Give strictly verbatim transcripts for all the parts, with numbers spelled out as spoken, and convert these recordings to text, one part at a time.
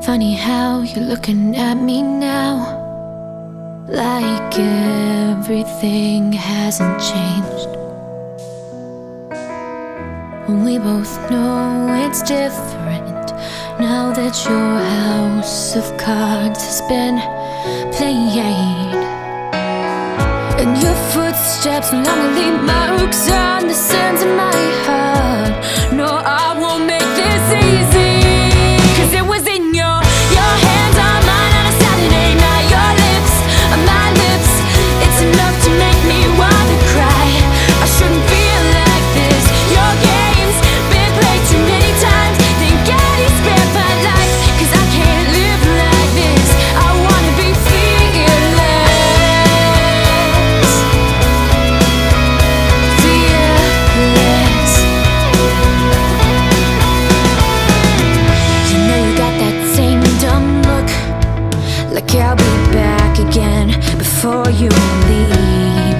Funny how you're looking at me now, like everything hasn't changed, when we both know it's different now that your house of cards has been played, and your footsteps no longer leave marks on the sands of my heart. No, I won't make this easy, 'cause it was in your your hands on mine on a Saturday night. Your lips on my lips, it's enough to make me wanna cry. I shouldn't feel like this. Your game's been played too many times. Thank God he spared my life, 'cause I can't live like this. I wanna be fearless, fearless. You know you got that same dumb look, like I'll be back again before you leave.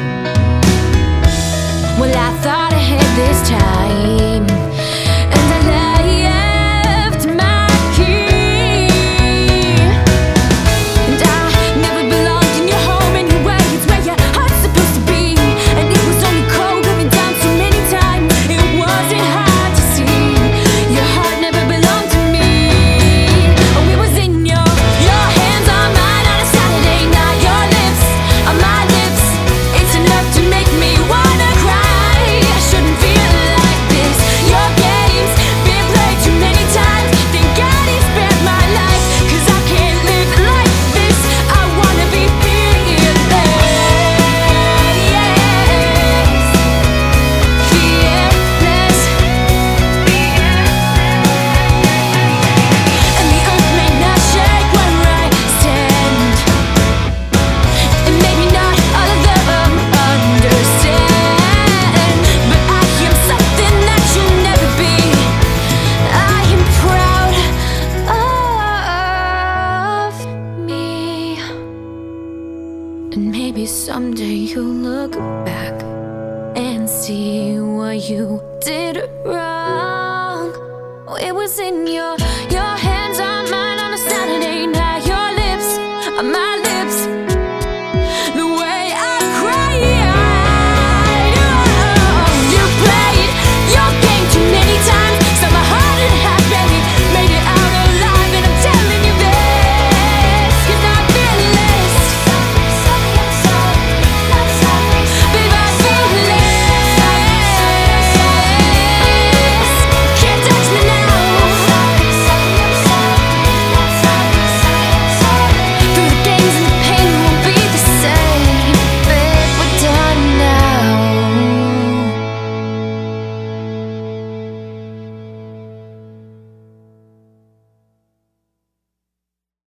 Well, I thought ahead this time, and I left my key. And I never belonged in your home anyway. It's where your heart's supposed to be. And it was only cold coming down so many times. It wasn't hard to see. Your heart never belonged to me. Oh, it was in your your hands on mine on a Saturday night. Your lips on my lips, it's enough to make me wanna cry. I shouldn't feel like this. Your game's been played too many times. Thank God he spared my life, 'cause I can't live like this. I wanna be fearless, fearless. And the earth may not shake where I stand, and maybe not all of them understand, but I am something that you'll never be. I am proud of me, and maybe someday you'll look back and see what you did wrong. Oh, it was in your your